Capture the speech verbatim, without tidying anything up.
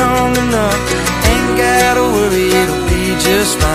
strong enough. Ain't gotta worry, it'll be just fine.